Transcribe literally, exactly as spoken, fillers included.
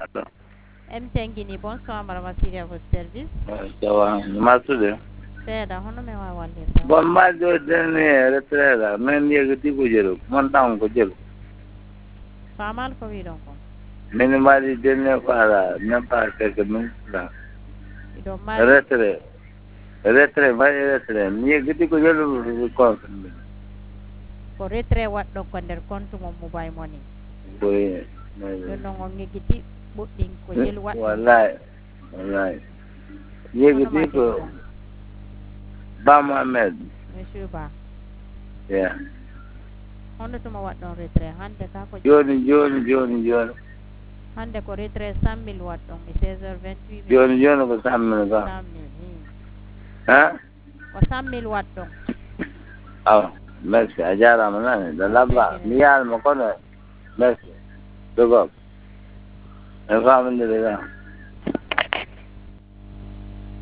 Allô. M. Tengini, bonsoir, madame Assiri à votre service. Ouais, ça va. Masude. Seeda, hono me wa wallirta. Bon, ma jo dene retrait la, men yegati ko jelo, mon tam ko jelo. Famal ko wi ɗon ko. Men mari dene ko ala, même pas quelques minutes là. Iɗon mari Retrait. Retrait, mari retrait. Mi yegati ko jelo ko. ko retrait waɗɗon ko nder compte mon mobile money. Oui. Ɗon non on ñeggiti ɓuɗɗin ko jelu waɗɗon. Wallahi. Wallahi. Hono Yegati ma ko keɗiɗa. Ba Mohamed. Monsieur Ba. Yeah. Hono tuma waɗɗon retrait hande ka ko Joni joni joni joni. hande ko retrait cent mille waɗɗon e seize heures vingt-huit minutes. Joni joni ko sammina ka. cent mille. Hein? Ko cent mille waɗɗon. Ah, merci. A jarama nane. Da labba. Mi yaalma kono. Merci. Dogo. E famindiri ga.